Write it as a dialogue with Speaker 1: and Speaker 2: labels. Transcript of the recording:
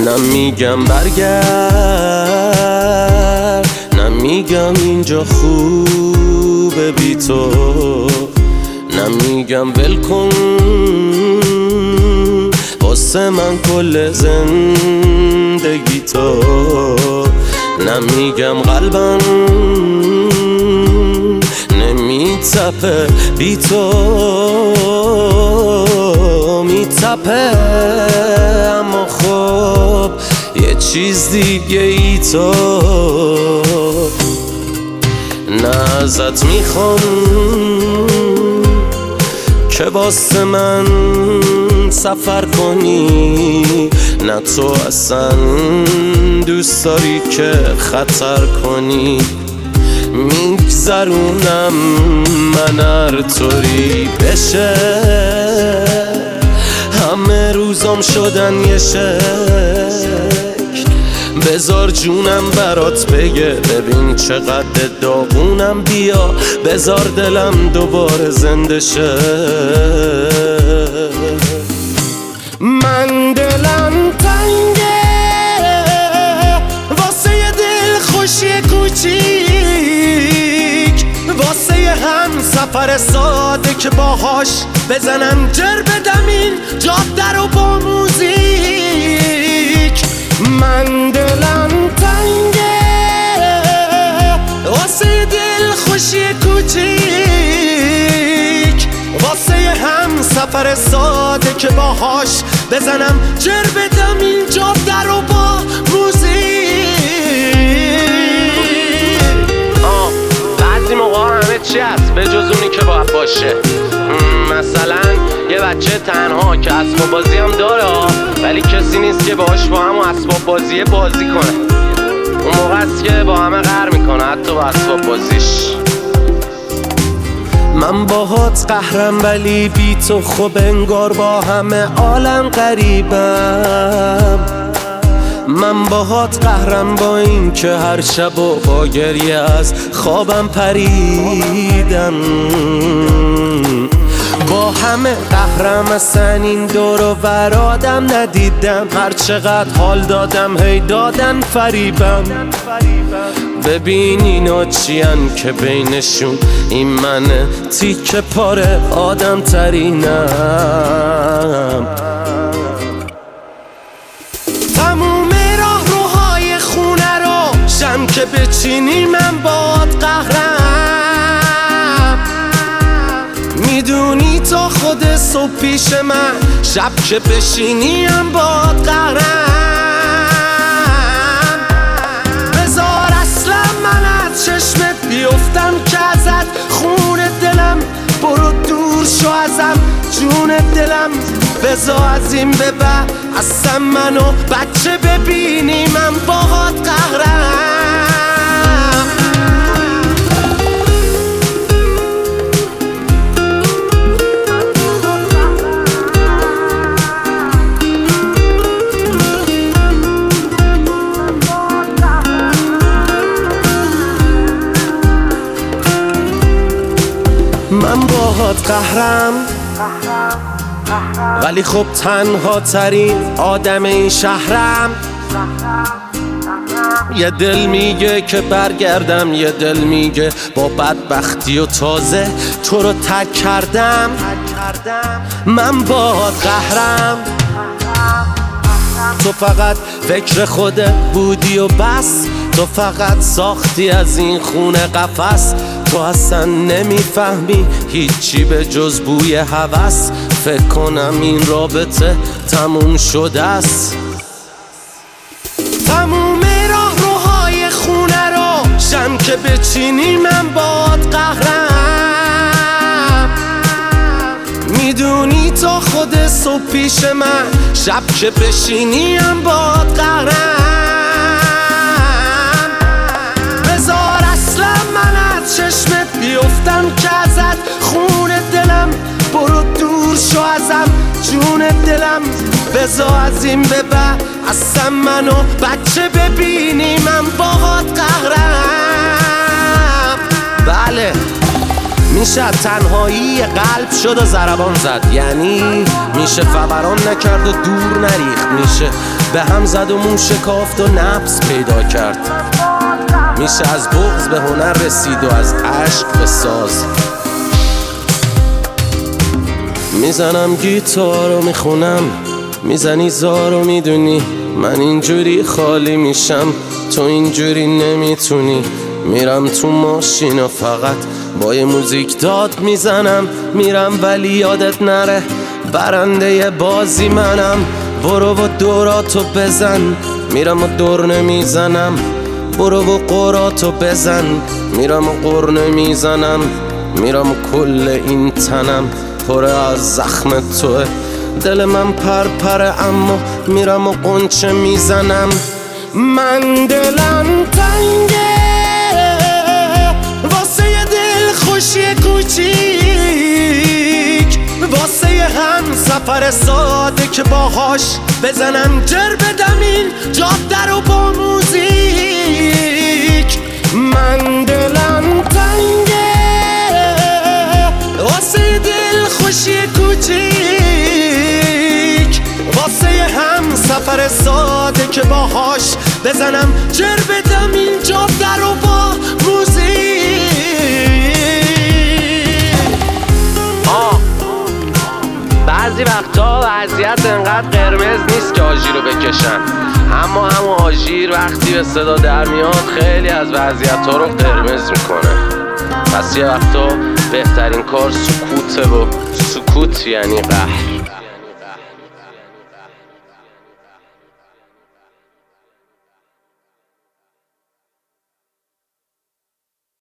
Speaker 1: نمیگم برگرد، نمیگم اینجا خوبه بی تو، نمیگم ول کن واسه من کل زندگی تو، نمیگم قلبم نمیتپه بی تو، میتپه اما خب یه چیز دیگه ای تو. نه ازت میخوام که واسه من سفر کنی، نه تو اصلا دوست داری که خطر کنی، میگذرونم من هر طوری بشه، همه روزام شدن یه شکل، بذار جونم برات بگه ببین چقدر داغونم، بیا بذار دلم دوباره زنده شه. من دلم تنگه واسه یه دل خوشی کوچیک، واسه یه هم سفر ساده که باهاش بزنم جر بدم این جاده رو با موزیک. من دلم تنگه واسه یه دل خوشی کوچیک، واسه یه هم سفر ساده که باهاش بزنم جر بدم این جاده رو با موزیک. بعضی موقع همه چی هست به جز اونی که باید باشه، مثلا یه بچه تنها که اسباب بازی هم داره ولی کسی نیست که باهاش با هم اسباب بازی کنه، اون موقع است که با همه قهر میکنه حتی با اسباب بازیش. من باهات قهرم ولی بی تو خب انگار با همه عالم غریبم، من باهات قهرم با این که هر شب و با گریه از خوابم پریدم، با همه قهرم اصلا این دور و ور آدم ندیدم، هر چقدر حال دادم هی دادن فریبم. ببین اینا چیان که بینشون این منه تیکه پاره آدم ترینم. تموم راه روهای خونه رو شم که بچینی من باد قهرم، میدونی تا خود صبح پیش من شب که بشینی هم باد قهرم، بذار اصلا من از چشمت بیفتم که ازت خون دلم، برو دور شو ازم جون دلم، بذار از این به بعد اصلا منو بچه ببینی من باهات قهرم. من باهات قهرم ولی خب تنها ترین آدم این شهرم، یه دل میگه که برگردم، یه دل میگه با بدبختی و تازه تو رو ترک کردم. من باهات قهرم، تو فقط فکر خودت بودی و بس، تو فقط ساختی از این خونه قفس، تو اصلا نمیفهمی هیچی به جز بوی هوس، فکر کنم این رابطه تموم شده است. تموم راه روهای خونه رو شم که بچینی من باد قهرم، میدونی تا خود صبح پیش من شب که بشینی هم باد قهرم، بذار اصلا من از چشمت بیفتم که ازت خون دلم، برو دور شو ازم جون دلم، بذار از این به بعد اصلا منو بچه ببینی من باهات قهرم. بله میشه تنهایی قلب شد و ضربان زد، یعنی میشه فوران نکرد و دور نریخت، میشه به هم زد و مون شکافت و نبض پیدا کرد، میشه از بغض به هنر رسید و از عشق به ساز. میزنم گیتار و میخونم، میزنی زار و میدونی من اینجوری خالی میشم، تو اینجوری نمیتونی. میرم تو ماشین و فقط با یه موزیک داد میزنم، میرم ولی یادت نره برنده بازی منم. برو و دوراتو بزن، میرم و دور نمیزنم، برو و قراتو بزن، میرم و قر نمیزنم، میرم و کل این تنم پر از زخم توه، دل من پرپره اما میرم و قنچه میزنم. من دلم تنگه واسه یه دل خوشی کوچیک، واسه یه هم سفر ساده که باهاش بزنم جر بدم این جاده رو با موزیک. من دلم تنگه واسه یه دل خوشی کوچیک، واسه یه هم سفر ساده که باهاش بزنم جر بدم این جاده رو با موزیک. بعضی وقتا وضعیت انقدر قرمز نیست که آژیر رو بکشن، اما همون آژیر وقتی به صدا در میاد خیلی از وضعیت ها رو قرمز میکنه. پس یه وقتا بهترین کار سکوته و سکوت یعنی قهر.